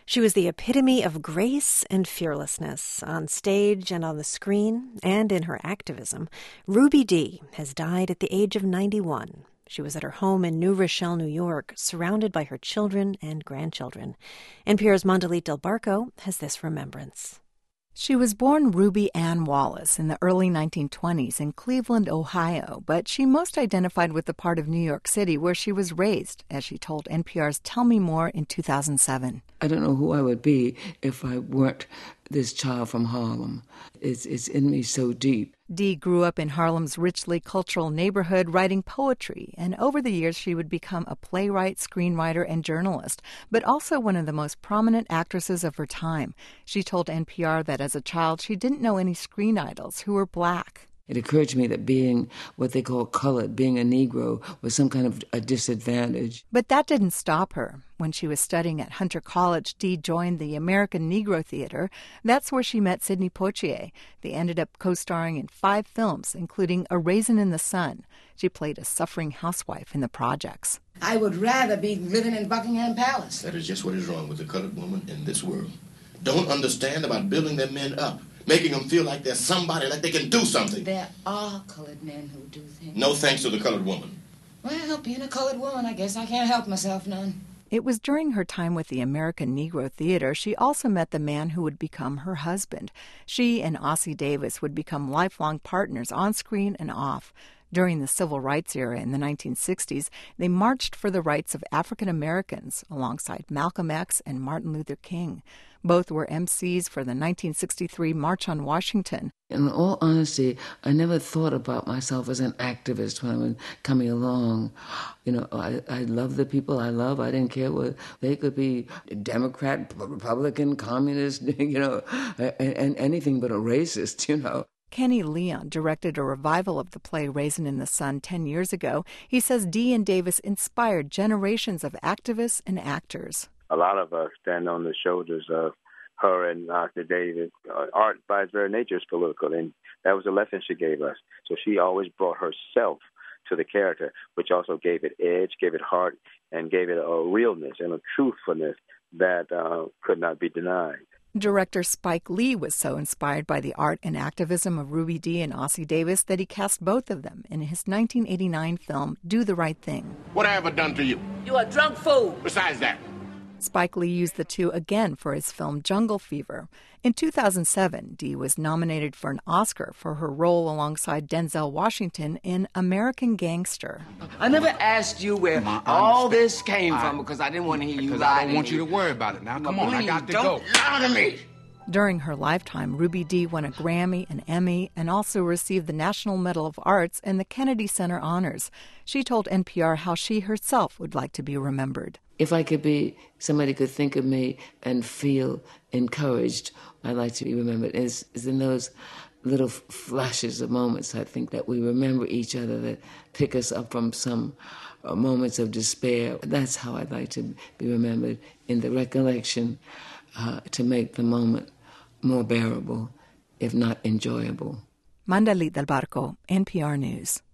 She was the epitome of grace and fearlessness on stage and on the screen and in her activism. Ruby Dee has died at the age of 91. She was at her home in New Rochelle, New York, surrounded by her children and grandchildren. NPR's Mondalit Del Barco has this remembrance. She was born Ruby Ann Wallace in the early 1920s in Cleveland, Ohio, but she most identified with the part of New York City where she was raised, as she told NPR's Tell Me More in 2007. I don't know who I would be if I weren't this child from Harlem. It's in me so deep. Dee grew up in Harlem's richly cultural neighborhood, writing poetry, and over the years she would become a playwright, screenwriter, and journalist, but also one of the most prominent actresses of her time. She told NPR that as a child she didn't know any screen idols who were black. It occurred to me that being what they call colored, being a Negro, was some kind of a disadvantage. But that didn't stop her. When she was studying at Hunter College, Dee joined the American Negro Theater. That's where she met Sidney Poitier. They ended up co-starring in 5 films, including A Raisin in the Sun. She played a suffering housewife in the projects. I would rather be living in Buckingham Palace. That is just what is wrong with the colored woman in this world. Don't understand about building their men up, making them feel like there's somebody, like they can do something. There are colored men who do things. No thanks to the colored woman. Well, being a colored woman, I guess I can't help myself none. It was during her time with the American Negro Theater she also met the man who would become her husband. She and Ossie Davis would become lifelong partners on screen and off. During the Civil Rights era in the 1960s, they marched for the rights of African Americans alongside Malcolm X and Martin Luther King. Both were MCs for the 1963 March on Washington. In all honesty, I never thought about myself as an activist when I was coming along. You know, I love the people I love. I didn't care what they could be, Democrat, Republican, communist, you know, and anything but a racist, you know. Kenny Leon directed a revival of the play Raisin in the Sun 10 years ago. He says Dee and Davis inspired generations of activists and actors. A lot of us stand on the shoulders of her and Ossie Davis. Art, by its very nature, is political, and that was a lesson she gave us. So she always brought herself to the character, which also gave it edge, gave it heart, and gave it a realness and a truthfulness that could not be denied. Director Spike Lee was so inspired by the art and activism of Ruby Dee and Ossie Davis that he cast both of them in his 1989 film, Do the Right Thing. What have I done to you? You a drunk fool. Besides that. Spike Lee used the two again for his film Jungle Fever. In 2007, Dee was nominated for an Oscar for her role alongside Denzel Washington in American Gangster. I never asked you where all this came from because I didn't want to hear you lie. Because I don't want you to worry about it. Now, come on, I got to go. Don't lie to me. During her lifetime, Ruby Dee won a Grammy, an Emmy, and also received the National Medal of Arts and the Kennedy Center Honors. She told NPR how she herself would like to be remembered. If I could be, somebody could think of me and feel encouraged, I'd like to be remembered. It's in those little flashes of moments, I think, that we remember each other, that pick us up from some moments of despair. That's how I'd like to be remembered, in the recollection, to make the moment more bearable, if not enjoyable. Mondalit Del Barco, NPR News.